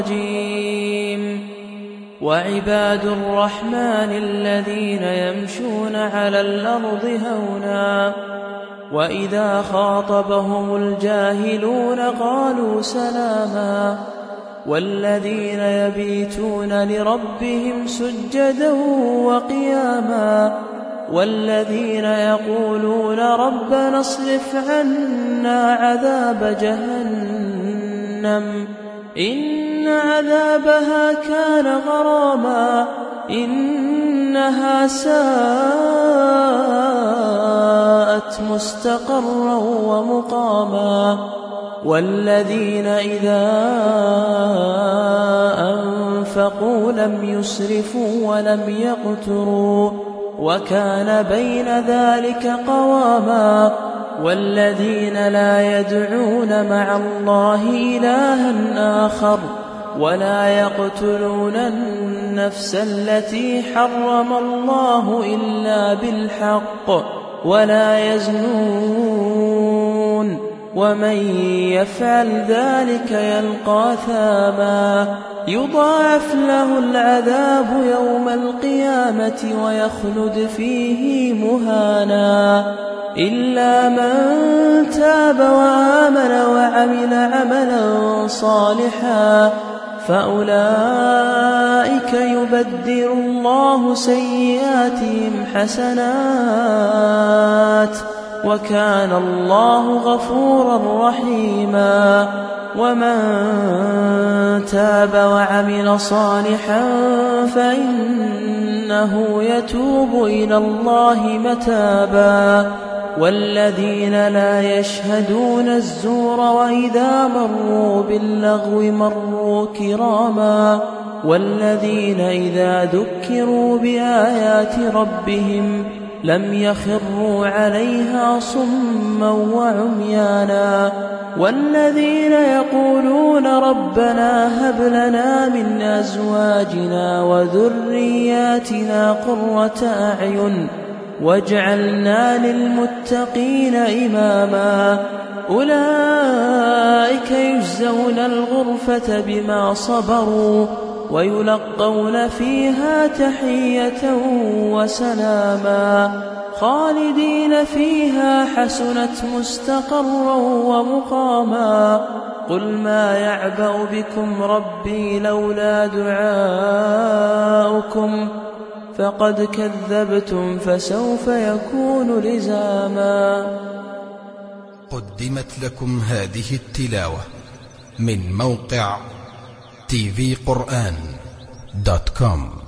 الرجيم. وعباد الرحمن الذين يمشون على الأرض هونا وإذا خاطبهم الجاهلون قالوا سلاما والذين يبيتون لربهم سجدا وقياما والذين يقولون ربنا اصرف عنا عذاب جهنم إن عذابها كان غراما إنها ساءت مستقرا ومقاما والذين إذا أنفقوا لم يسرفوا ولم يقتروا وكان بين ذلك قواما والذين لا يدعون مع الله إلها آخر ولا يقتلون النفس التي حرم الله إلا بالحق ولا يزنون ومن يفعل ذلك يلقى ثاما يضاعف له العذاب يوم القيامة ويخلد فيه مهانا إلا من تاب وآمن وعمل عملا صالحا فأولئك يبدل الله سيئاتهم حسنات وكان الله غفورا رحيما. ومن تاب وعمل صالحا فإنه يتوب إلى الله متابا والذين لا يشهدون الزور وإذا مروا باللغو مروا كراما والذين إذا ذكروا بآيات ربهم لم يخروا عليها صما وعميانا والذين يقولون ربنا هب لنا من أزواجنا وذرياتنا قرة أعين واجعلنا للمتقين إماما أولئك يجزون الغرفة بما صبروا ويلقون فيها تحية وسلاما خالدين فيها حسنت مستقرا ومقاما. قل ما يعبأ بكم ربي لولا دعاؤكم فقد كذبتم فسوف يكون لزاما. قدمت لكم هذه التلاوة من موقع tvquran.com.